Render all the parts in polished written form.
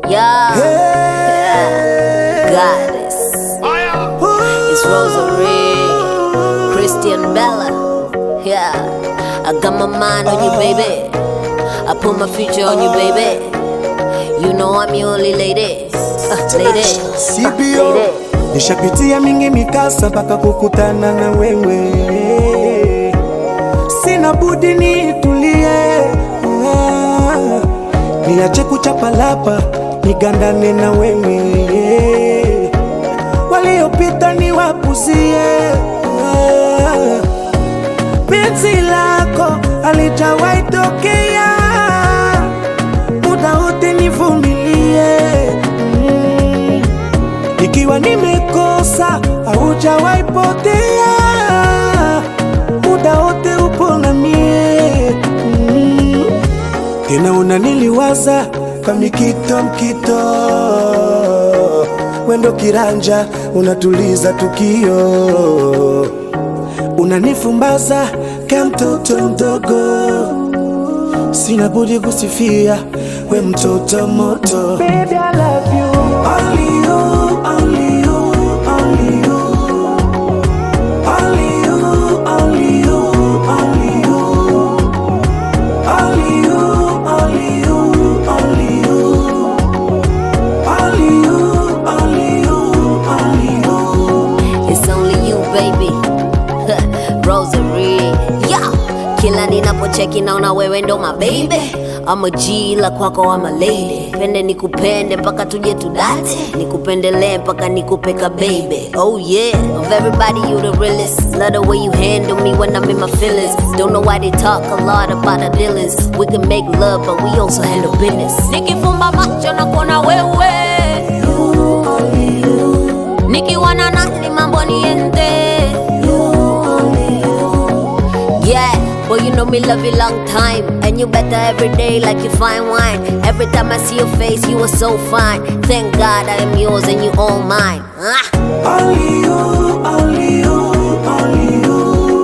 Yeah, Goddess. It's Rosary, Christian Bella. Yeah, I got my mind on you, baby. I put my future on you, baby. You know I'm your only lady. Lady. CBO. Nishapitia mingi mikasa mpaka kukutana na wewe. Sina budi nitulie, niache kuchapalapa, nigandane na wewe. Waliopita niwapuzie, penzi lako halijawahi tokea. Muda wote nivumilie, ikiwa nimekosa haujawahi potea. Muda wote upo na mie, tena unaniliwaza kwa mikito mkito. Wendo kiranja unatuliza tukio, unanifumbaza kama mtoto mdogo. Sina budi kusifia we mtoto moto. Baby, I love you. Only you, only you, only you. Only you, only you, only you. Only you, only you, only you. Only you, only you, only you. It's only you, baby. Rosary. Yeah. Kila ninapocheki naona wewe ndo my baby. I'm a G la kwako I'm a lady. Pende nikupende mpaka tuje tudate, nikupendele mpaka nikupeka baby. Oh yeah, of everybody you the realest. Love the way you handle me when I'm in my feelings. Don't know why they talk a lot about our dealings. We can make love but we also handle business. Nikifumba macho na kuona wewe, nikiwa na nani mambo niende. Yeah, boy, you know me love you long time, and you better every day like you fine wine. Every time I see your face, you are so fine. Thank God I am yours and you all mine. Only you, only you, only you.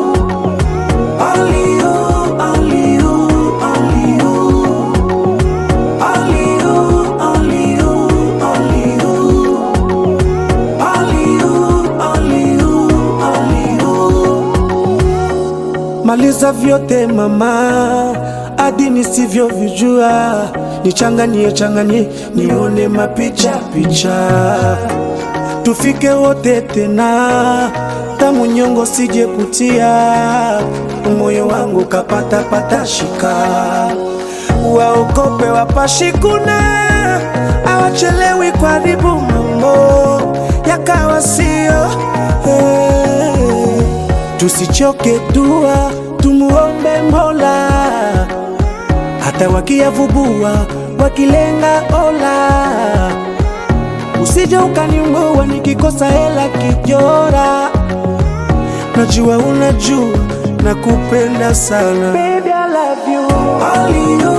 Only you, only you, only you. Only you, only you, only you. Only you, only you, only you. Maliza vyote mama, hadi nisivyovijua. Nichanganie changanie, nione mapicha picha. Tufike wote tena, tamu nyongo sije kutia. Moyo wangu kapata pata shika. Waogope wapashikuna, awachelewi karibu mambo yakawa sio. Tusichoke dua, tumuombe Mola. Hata wakiyavubua, wakilenga ola. Usije ukaniungua nikikosa hela kijora. Najua unajua nakupenda sana. Baby, I love you. Only you.